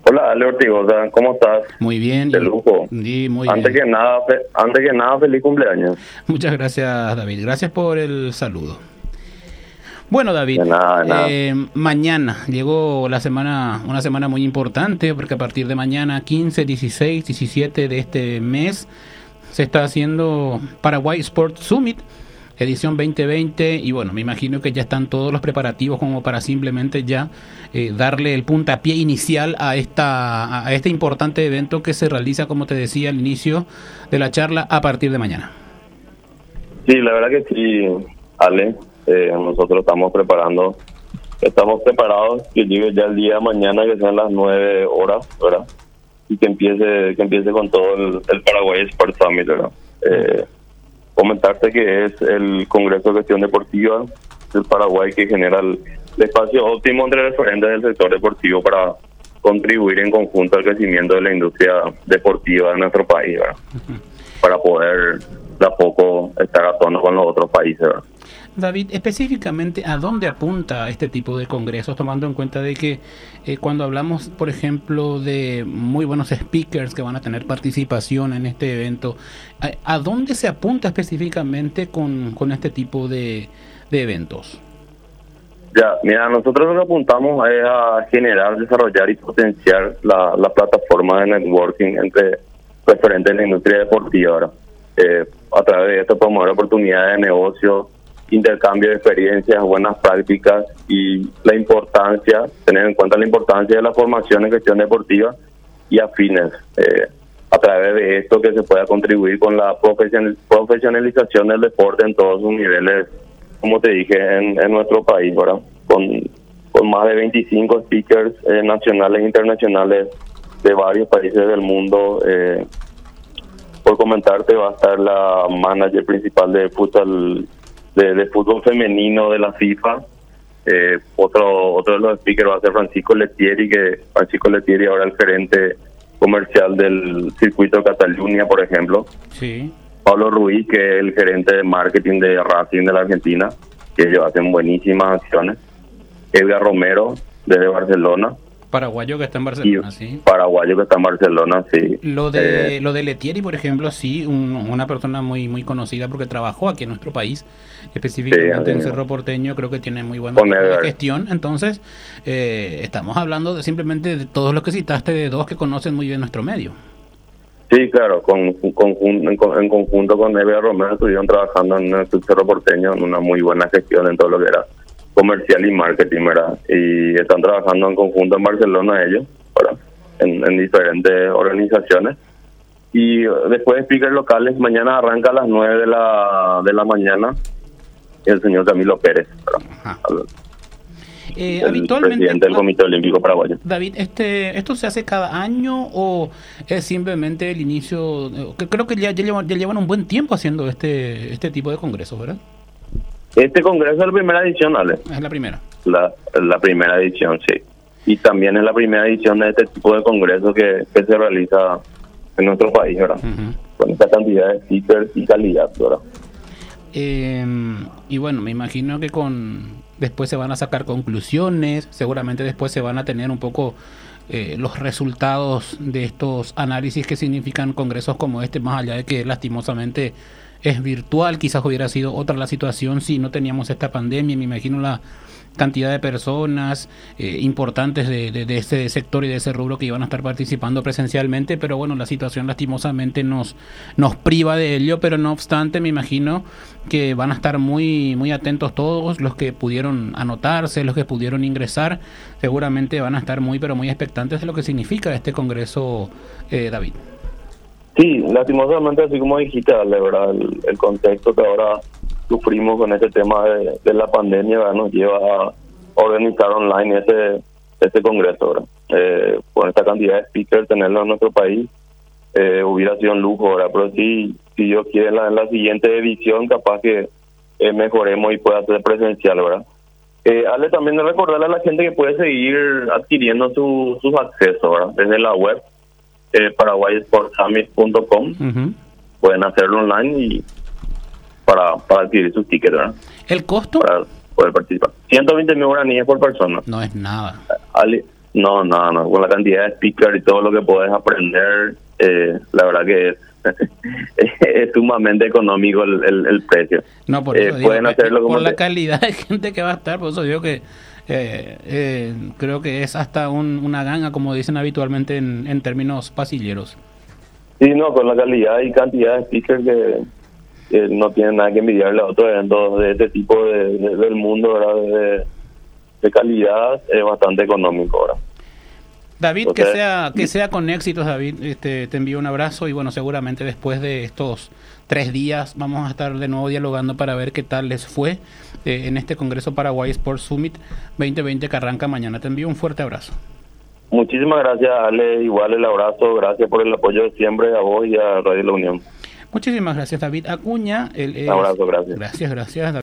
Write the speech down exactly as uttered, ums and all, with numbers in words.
Hola, Ale Ortigosa, ¿cómo estás? Muy bien. De lujo. Sí, muy antes bien. Que nada, fe, antes que nada, feliz cumpleaños. Muchas gracias, David. Gracias por el saludo. Bueno, David, de nada, de nada. Eh, mañana llegó la semana, una semana muy importante, porque a partir de mañana, quince, dieciséis, diecisiete de este mes, se está haciendo Paraguay Sport Summit, edición veinte veinte, y bueno, me imagino que ya están todos los preparativos como para simplemente ya eh, darle el puntapié inicial a esta a este importante evento que se realiza, como te decía al inicio de la charla, a partir de mañana. Sí, la verdad que sí, Ale, eh, nosotros estamos preparando, estamos preparados que llegue ya el día de mañana, que sean las nueve horas, ¿verdad? Y que empiece, que empiece con todo el, el Paraguay Sport Summit, ¿verdad? Eh, comentarte que es el Congreso de Gestión Deportiva del Paraguay que genera el, el espacio óptimo entre referentes del sector deportivo para contribuir en conjunto al crecimiento de la industria deportiva de nuestro país, ¿verdad? Uh-huh. Para poder de a poco estar a tono con los otros países, ¿verdad? David, específicamente, ¿a dónde apunta este tipo de congresos, tomando en cuenta de que eh, cuando hablamos, por ejemplo, de muy buenos speakers que van a tener participación en este evento, ¿a, a dónde se apunta específicamente con, con este tipo de, de eventos? Ya, mira, nosotros lo que apuntamos es a generar, desarrollar y potenciar la, la plataforma de networking entre referentes de la industria deportiva, ¿verdad? Eh, a través de esto promover oportunidades de negocio, intercambio de experiencias, buenas prácticas y la importancia, tener en cuenta la importancia de la formación en gestión deportiva y afines. Eh, a través de esto que se pueda contribuir con la profesional, profesionalización del deporte en todos sus niveles, como te dije, en, en nuestro país, ¿verdad? Con, con más de veinticinco speakers eh, nacionales e internacionales de varios países del mundo. Eh, por comentarte, va a estar la manager principal de fútbol De, de fútbol femenino de la FIFA. Eh, otro otro de los speakers va a ser Francisco Lettieri, que Francisco Lettieri ahora es el gerente comercial del circuito Cataluña, por ejemplo. Sí. Pablo Ruiz, que es el gerente de marketing de Racing de la Argentina, que ellos hacen buenísimas acciones. Edgar Romero, desde Barcelona. Paraguayo que está en Barcelona, y sí. Paraguayo que está en Barcelona, sí. Lo de eh, lo de Lettieri, por ejemplo, sí, un, una persona muy muy conocida porque trabajó aquí en nuestro país, específicamente sí, en Cerro Porteño, creo que tiene muy buena gestión. Entonces, eh, estamos hablando de simplemente de todos los que citaste, de dos que conocen muy bien nuestro medio. Sí, claro, con, con, en, en conjunto con Edgar Romero estuvieron trabajando en el Cerro Porteño en una muy buena gestión en todo lo que era comercial y marketing, ¿verdad? Y están trabajando en conjunto en Barcelona ellos, ¿verdad? En, en diferentes organizaciones. Y después de speakers locales, mañana arranca a las nueve de la de la mañana el señor Camilo Pérez, ¿verdad? Eh, el habitualmente, presidente del Comité Olímpico Paraguayo. David, este, ¿esto se hace cada año o es simplemente el inicio? Que creo que ya, ya, llevan, ya llevan un buen tiempo haciendo este este tipo de congresos, ¿verdad? Este congreso es la primera edición, Ale. Es la primera. La, la primera edición, sí. Y también es la primera edición de este tipo de congreso que, que se realiza en nuestro país, ¿verdad? Uh-huh. Con esta cantidad de speakers y calidad, ¿verdad? Eh, y bueno, me imagino que con después se van a sacar conclusiones, seguramente después se van a tener un poco eh, los resultados de estos análisis que significan congresos como este, más allá de que lastimosamente es virtual. Quizás hubiera sido otra la situación si no teníamos esta pandemia. Me imagino la cantidad de personas eh, importantes de, de, de ese sector y de ese rubro que iban a estar participando presencialmente, pero bueno, la situación lastimosamente nos nos priva de ello, pero no obstante me imagino que van a estar muy muy atentos todos los que pudieron anotarse, los que pudieron ingresar, seguramente van a estar muy pero muy expectantes de lo que significa este congreso, eh, David. Sí, lastimosamente, así como dijiste, la verdad, el, el contexto que ahora sufrimos con este tema de, de la pandemia, ¿verdad? Nos lleva a organizar online ese ese congreso, ¿verdad? Eh, con esta cantidad de speakers, tenerlo en nuestro país, eh, hubiera sido un lujo, ¿verdad? Pero sí, si Dios quiere, en la, en la siguiente edición, capaz que eh, mejoremos y pueda ser presencial, ¿verdad? Eh, Ale, también de recordarle a la gente que puede seguir adquiriendo su, sus accesos, ¿verdad? Desde la web, eh, paraguay sport summit punto com, uh-huh. Pueden hacerlo online y para, para adquirir sus tickets, ¿verdad? ¿El costo? Para poder participar. ciento veinte mil guaraníes por persona. No es nada. Al, No, no, no, con la cantidad de speakers y todo lo que puedes aprender, eh, la verdad que es, es sumamente económico el, el, el precio. No, por eso eh, digo, pueden hacerlo como por la te... calidad de gente que va a estar, por eso digo que eh, eh, creo que es hasta un, una ganga, como dicen habitualmente en, en términos pasilleros. Sí, no, con la calidad y cantidad de speakers que, que no tienen nada que envidiarle a otros eventos de este tipo de, de, del mundo, ¿verdad? De, de calidad, es bastante económico ahora. David, Entonces, que sea que sea con éxitos, David. Este, te envío un abrazo y bueno, seguramente después de estos tres días vamos a estar de nuevo dialogando para ver qué tal les fue eh, en este Congreso Paraguay Sports Summit veinte veinte que arranca mañana. Te envío un fuerte abrazo. Muchísimas gracias, Ale. Igual el abrazo, gracias por el apoyo de siempre a vos y a Radio La Unión. Muchísimas gracias, David Acuña. Él es, un abrazo, gracias. Gracias, gracias.